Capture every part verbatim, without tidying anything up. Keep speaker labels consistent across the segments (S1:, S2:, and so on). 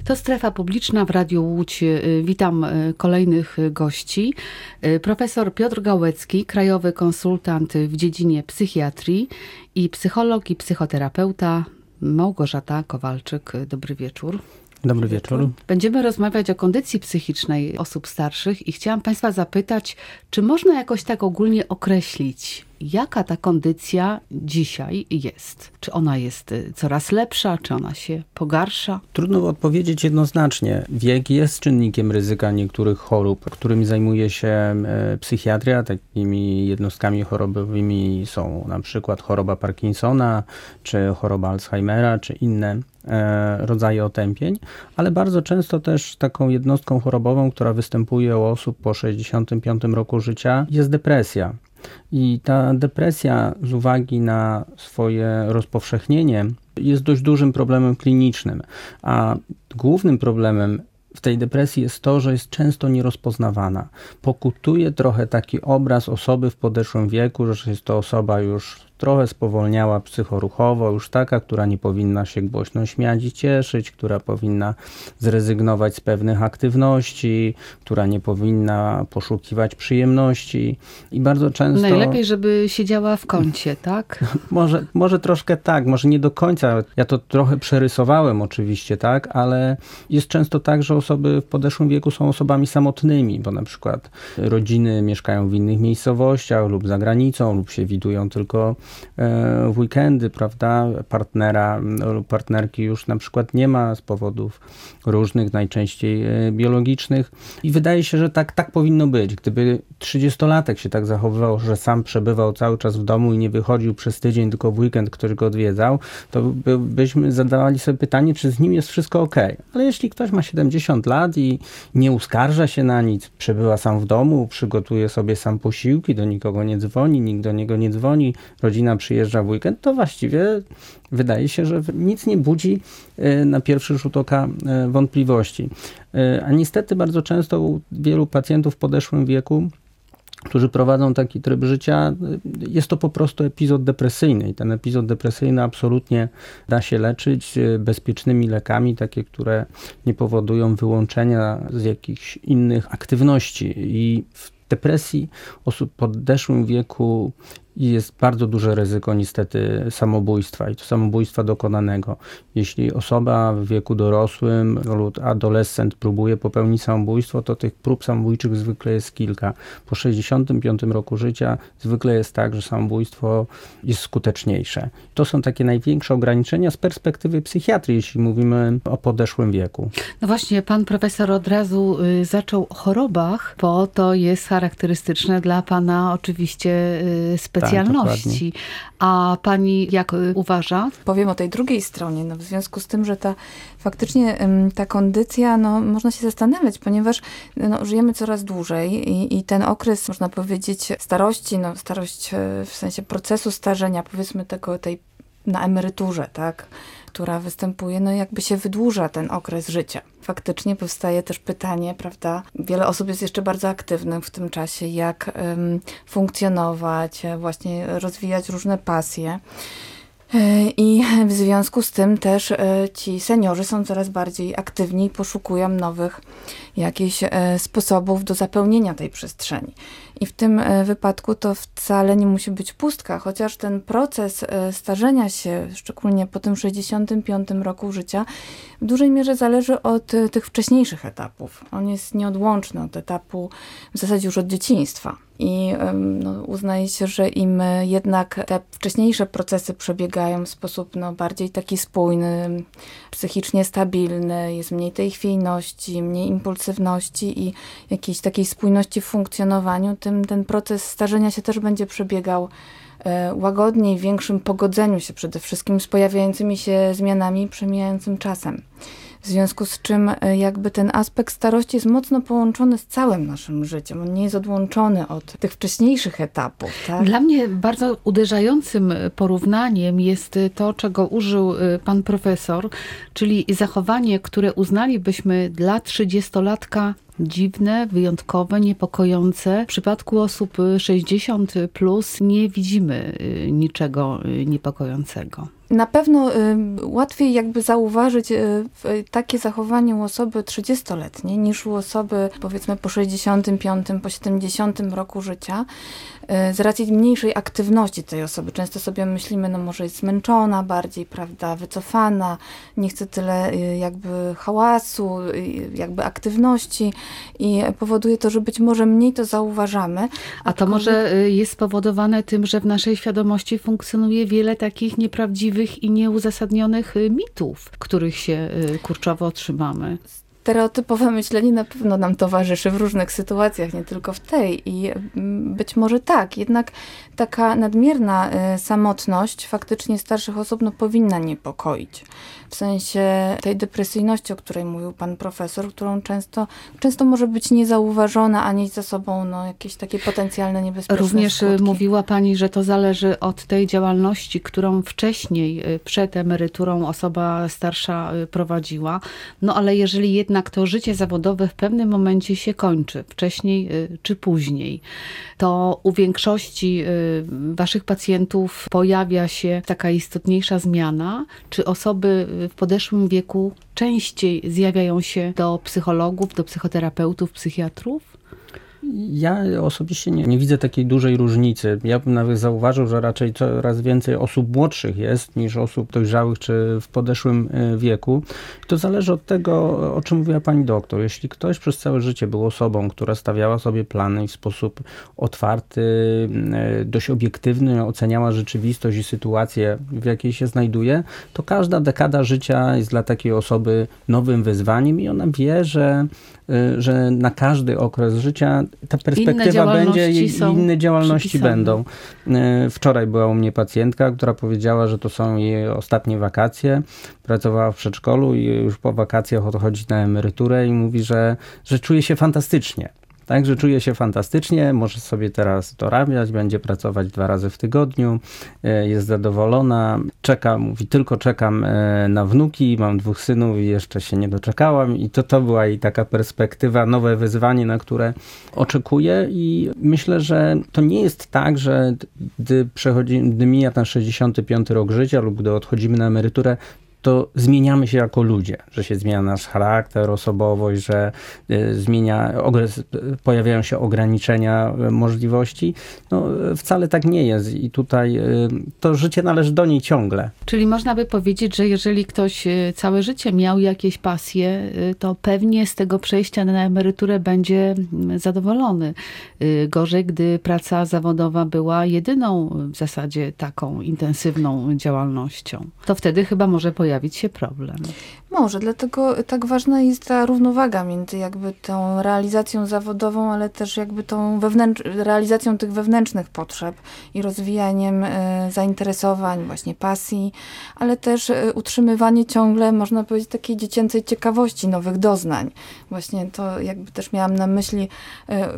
S1: To Strefa Publiczna w Radiu Łódź. Witam kolejnych gości. Profesor Piotr Gałecki, krajowy konsultant w dziedzinie psychiatrii i psycholog i psychoterapeuta Małgorzata Kowalczyk. Dobry wieczór.
S2: Dobry wieczór.
S1: Będziemy rozmawiać o kondycji psychicznej osób starszych i chciałam Państwa zapytać, czy można jakoś tak ogólnie określić, jaka ta kondycja dzisiaj jest? Czy ona jest coraz lepsza, czy ona się pogarsza?
S2: Trudno odpowiedzieć jednoznacznie. Wiek jest czynnikiem ryzyka niektórych chorób, którymi zajmuje się psychiatria. Takimi jednostkami chorobowymi są na przykład choroba Parkinsona, czy choroba Alzheimera, czy inne rodzaje otępień, ale bardzo często też taką jednostką chorobową, która występuje u osób po sześćdziesiątym piątym roku życia, jest depresja. I ta depresja z uwagi na swoje rozpowszechnienie jest dość dużym problemem klinicznym, a głównym problemem w tej depresji jest to, że jest często nierozpoznawana. Pokutuje trochę taki obraz osoby w podeszłym wieku, że jest to osoba już trochę spowolniała psychoruchowo, już taka, która nie powinna się głośno śmiać i cieszyć, która powinna zrezygnować z pewnych aktywności, która nie powinna poszukiwać przyjemności i bardzo często...
S1: Najlepiej, żeby siedziała w kącie, tak?
S2: może, może troszkę tak, może nie do końca. Ja to trochę przerysowałem oczywiście, tak, ale jest często tak, że osoby w podeszłym wieku są osobami samotnymi, bo na przykład rodziny mieszkają w innych miejscowościach lub za granicą, lub się widują tylko w weekendy, prawda, partnera lub partnerki już na przykład nie ma z powodów różnych, najczęściej biologicznych i wydaje się, że tak, tak powinno być. Gdyby trzydziestolatek się tak zachowywał, że sam przebywał cały czas w domu i nie wychodził przez tydzień, tylko w weekend ktoś go odwiedzał, to by, byśmy zadawali sobie pytanie, czy z nim jest wszystko okej. Ale jeśli ktoś ma siedemdziesiąt lat i nie uskarża się na nic, przebywa sam w domu, przygotuje sobie sam posiłki, do nikogo nie dzwoni, nikt do niego nie dzwoni, rodzina przyjeżdża w weekend, to właściwie wydaje się, że nic nie budzi na pierwszy rzut oka wątpliwości. A niestety bardzo często u wielu pacjentów w podeszłym wieku, którzy prowadzą taki tryb życia, jest to po prostu epizod depresyjny i ten epizod depresyjny absolutnie da się leczyć bezpiecznymi lekami, takie, które nie powodują wyłączenia z jakichś innych aktywności i w depresji osób w podeszłym wieku jest bardzo duże ryzyko niestety samobójstwa i to samobójstwa dokonanego. Jeśli osoba w wieku dorosłym lub adolescent próbuje popełnić samobójstwo, to tych prób samobójczych zwykle jest kilka. Po sześćdziesiątym piątym roku życia zwykle jest tak, że samobójstwo jest skuteczniejsze. To są takie największe ograniczenia z perspektywy psychiatrii, jeśli mówimy o podeszłym wieku.
S1: No właśnie, pan profesor od razu y, zaczął o chorobach, bo to jest charakterystyczne dla pana oczywiście y, specjalności. Tak, a pani jak uważa?
S3: Powiem o tej drugiej stronie, no w związku z tym, że ta faktycznie ta kondycja, no można się zastanawiać, ponieważ no, żyjemy coraz dłużej i, i ten okres, można powiedzieć, starości, no starość w sensie procesu starzenia, powiedzmy tego, tej na emeryturze, tak, która występuje, no jakby się wydłuża ten okres życia. Faktycznie powstaje też pytanie, prawda, wiele osób jest jeszcze bardzo aktywnych w tym czasie, jak um, funkcjonować, właśnie rozwijać różne pasje. I w związku z tym też ci seniorzy są coraz bardziej aktywni i poszukują nowych jakichś sposobów do zapełnienia tej przestrzeni. I w tym wypadku to wcale nie musi być pustka, chociaż ten proces starzenia się, szczególnie po tym sześćdziesiątym piątym roku życia, w dużej mierze zależy od tych wcześniejszych etapów. On jest nieodłączny od etapu w zasadzie już od dzieciństwa. I no, uznaje się, że im jednak te wcześniejsze procesy przebiegają w sposób no, bardziej taki spójny, psychicznie stabilny, jest mniej tej chwiejności, mniej impulsywności i jakiejś takiej spójności w funkcjonowaniu, tym ten proces starzenia się też będzie przebiegał e, łagodniej, w większym pogodzeniu się przede wszystkim z pojawiającymi się zmianami i przemijającym czasem. W związku z czym jakby ten aspekt starości jest mocno połączony z całym naszym życiem. On nie jest odłączony od tych wcześniejszych etapów. Tak?
S1: Dla mnie bardzo uderzającym porównaniem jest to, czego użył pan profesor, czyli zachowanie, które uznalibyśmy dla trzydziestolatka dziwne, wyjątkowe, niepokojące. W przypadku osób sześćdziesiąt plus nie widzimy niczego niepokojącego.
S3: Na pewno y, łatwiej jakby zauważyć y, takie zachowanie u osoby trzydziestoletniej niż u osoby powiedzmy po sześćdziesiątym piątym, po siedemdziesiątym roku życia. Y, z racji mniejszej aktywności tej osoby. Często sobie myślimy, no może jest zmęczona bardziej, prawda, wycofana, nie chce tyle y, jakby hałasu, y, jakby aktywności i powoduje to, że być może mniej to zauważamy.
S1: A to może y, jest spowodowane tym, że w naszej świadomości funkcjonuje wiele takich nieprawdziwych i nieuzasadnionych mitów, których się kurczowo trzymamy.
S3: Stereotypowe myślenie na pewno nam towarzyszy w różnych sytuacjach, nie tylko w tej. I być może tak, jednak taka nadmierna samotność faktycznie starszych osób no, powinna niepokoić. W sensie tej depresyjności, o której mówił pan profesor, którą często, często może być niezauważona, a nieść za sobą no, jakieś takie potencjalne niebezpieczne
S1: Również
S3: skutki.
S1: Mówiła pani, że to zależy od tej działalności, którą wcześniej, przed emeryturą osoba starsza prowadziła. No ale jeżeli jednak to życie zawodowe w pewnym momencie się kończy, wcześniej czy później, to u większości waszych pacjentów pojawia się taka istotniejsza zmiana, czy osoby w podeszłym wieku częściej zjawiają się do psychologów, do psychoterapeutów, psychiatrów?
S2: Ja osobiście nie, nie widzę takiej dużej różnicy. Ja bym nawet zauważył, że raczej coraz więcej osób młodszych jest niż osób dojrzałych czy w podeszłym wieku. To zależy od tego, o czym mówiła pani doktor. Jeśli ktoś przez całe życie był osobą, która stawiała sobie plany i w sposób otwarty, dość obiektywny oceniała rzeczywistość i sytuację, w jakiej się znajduje, to każda dekada życia jest dla takiej osoby nowym wyzwaniem i ona wie, że że na każdy okres życia ta perspektywa będzie i inne działalności przypisane. Będą. Wczoraj była u mnie pacjentka, która powiedziała, że to są jej ostatnie wakacje. Pracowała w przedszkolu i już po wakacjach odchodzi na emeryturę i mówi, że, że czuje się fantastycznie. Także czuje się fantastycznie, może sobie teraz dorabiać, będzie pracować dwa razy w tygodniu, jest zadowolona, czeka, mówi, tylko czekam na wnuki, mam dwóch synów i jeszcze się nie doczekałam i to, to była jej taka perspektywa, nowe wyzwanie, na które oczekuje i myślę, że to nie jest tak, że gdy, przechodzi, gdy mija ten sześćdziesiąty piąty rok życia lub gdy odchodzimy na emeryturę, to zmieniamy się jako ludzie, że się zmienia nasz charakter, osobowość, że y, zmienia, ogres, pojawiają się ograniczenia możliwości. No, wcale tak nie jest i tutaj y, to życie należy do niej ciągle.
S1: Czyli można by powiedzieć, że jeżeli ktoś całe życie miał jakieś pasje, to pewnie z tego przejścia na emeryturę będzie zadowolony. Gorzej, gdy praca zawodowa była jedyną w zasadzie taką intensywną działalnością. To wtedy chyba może pojawić się problem.
S3: Może, dlatego tak ważna jest ta równowaga między jakby tą realizacją zawodową, ale też jakby tą wewnętrz- realizacją tych wewnętrznych potrzeb i rozwijaniem y, zainteresowań, właśnie pasji, ale też y, utrzymywanie ciągle, można powiedzieć, takiej dziecięcej ciekawości, nowych doznań. Właśnie to jakby też miałam na myśli, y, y,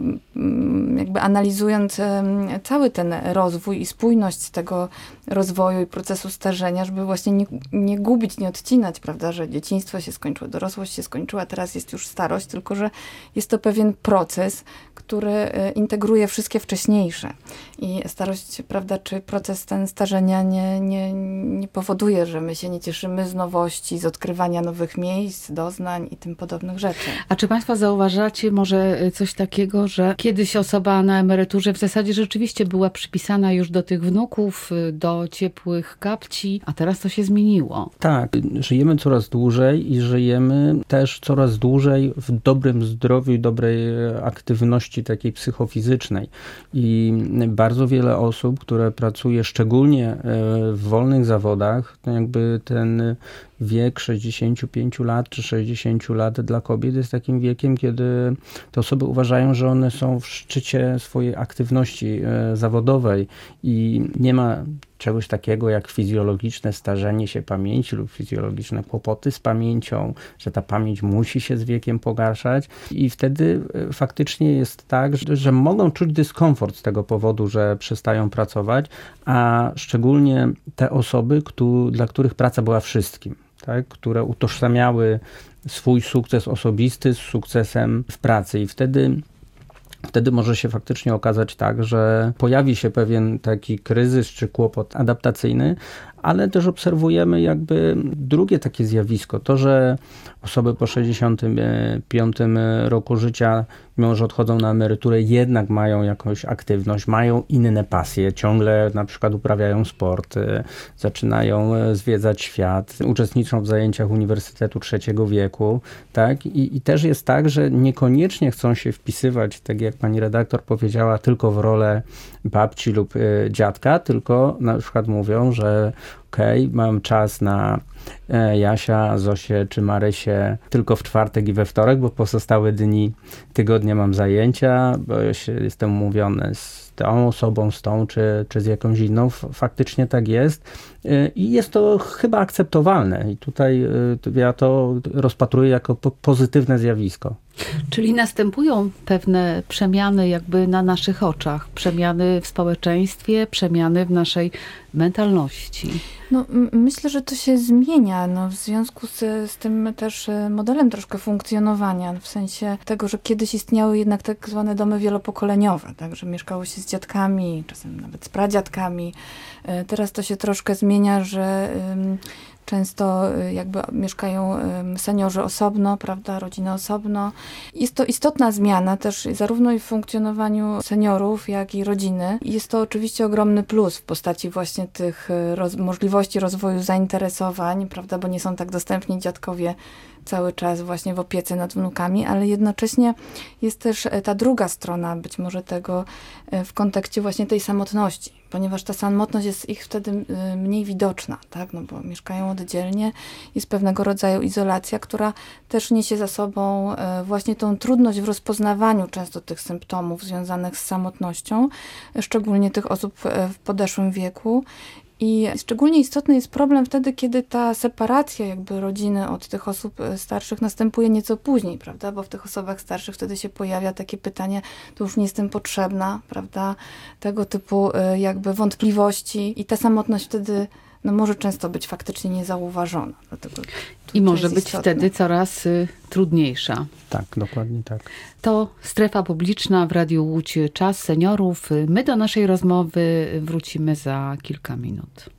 S3: jakby analizując y, cały ten rozwój i spójność tego rozwoju i procesu starzenia, żeby właśnie nie, nie gubić, nie odcinać, prawda, że dzieciństwo się skończyło, dorosłość się skończyła, teraz jest już starość, tylko że jest to pewien proces, który integruje wszystkie wcześniejsze. I starość, prawda, czy proces ten starzenia nie, nie, nie powoduje, że my się nie cieszymy z nowości, z odkrywania nowych miejsc, doznań i tym podobnych rzeczy.
S1: A czy państwo zauważacie może coś takiego, że kiedyś osoba na emeryturze w zasadzie rzeczywiście była przypisana już do tych wnuków, do ciepłych kapci, a teraz to się zmieniło?
S2: Tak, żyjemy coraz dłużej i żyjemy też coraz dłużej w dobrym zdrowiu i dobrej aktywności takiej psychofizycznej. I bardzo wiele osób, które pracuje szczególnie w wolnych zawodach, to jakby ten wiek sześćdziesiąt pięć lat czy sześćdziesiąt lat dla kobiet jest takim wiekiem, kiedy te osoby uważają, że one są w szczycie swojej aktywności zawodowej i nie ma czegoś takiego jak fizjologiczne starzenie się pamięci lub fizjologiczne kłopoty z pamięcią, że ta pamięć musi się z wiekiem pogarszać i wtedy faktycznie jest tak, że, że mogą czuć dyskomfort z tego powodu, że przestają pracować, a szczególnie te osoby, któ- dla których praca była wszystkim. Tak, które utożsamiały swój sukces osobisty z sukcesem w pracy i wtedy Wtedy może się faktycznie okazać tak, że pojawi się pewien taki kryzys czy kłopot adaptacyjny, ale też obserwujemy jakby drugie takie zjawisko, to, że osoby po sześćdziesiątym piątym roku życia, mimo że odchodzą na emeryturę, jednak mają jakąś aktywność, mają inne pasje, ciągle na przykład uprawiają sport, zaczynają zwiedzać świat, uczestniczą w zajęciach Uniwersytetu Trzeciego Wieku, tak? I, i też jest tak, że niekoniecznie chcą się wpisywać, tak jak pani redaktor powiedziała, tylko w rolę babci lub y, dziadka, tylko na przykład mówią, że okej, okay, mam czas na Jasia, Zosię czy Marysię tylko w czwartek i we wtorek, bo pozostałe dni tygodnia mam zajęcia, bo ja się, jestem umówiony z tą osobą, z tą czy, czy z jakąś inną. Faktycznie tak jest i jest to chyba akceptowalne i tutaj ja to rozpatruję jako pozytywne zjawisko.
S1: Czyli następują pewne przemiany jakby na naszych oczach, przemiany w społeczeństwie, przemiany w naszej mentalności.
S3: No, m- myślę, że to się zmienia no, w związku z, z tym też modelem troszkę funkcjonowania, w sensie tego, że kiedyś istniały jednak tak zwane domy wielopokoleniowe, tak, że mieszkało się z dziadkami, czasem nawet z pradziadkami. Teraz to się troszkę zmienia, że ym, często jakby mieszkają seniorzy osobno, prawda, rodziny osobno. Jest to istotna zmiana też zarówno i w funkcjonowaniu seniorów, jak i rodziny. Jest to oczywiście ogromny plus w postaci właśnie tych roz- możliwości rozwoju zainteresowań, prawda, bo nie są tak dostępni dziadkowie cały czas właśnie w opiece nad wnukami, ale jednocześnie jest też ta druga strona być może tego w kontekście właśnie tej samotności, ponieważ ta samotność jest ich wtedy mniej widoczna, tak, no bo mieszkają oddzielnie, jest pewnego rodzaju izolacja, która też niesie za sobą właśnie tą trudność w rozpoznawaniu często tych symptomów związanych z samotnością, szczególnie tych osób w podeszłym wieku. I szczególnie istotny jest problem wtedy, kiedy ta separacja jakby rodziny od tych osób starszych następuje nieco później, prawda? Bo w tych osobach starszych wtedy się pojawia takie pytanie, to już nie jestem potrzebna, prawda? Tego typu jakby wątpliwości i ta samotność wtedy no, może często być faktycznie niezauważona. Dlatego
S1: I może być
S3: istotne.
S1: wtedy coraz y, trudniejsza.
S2: Tak, dokładnie tak.
S1: To Strefa Publiczna w Radiu Łódź, Czas Seniorów. My do naszej rozmowy wrócimy za kilka minut.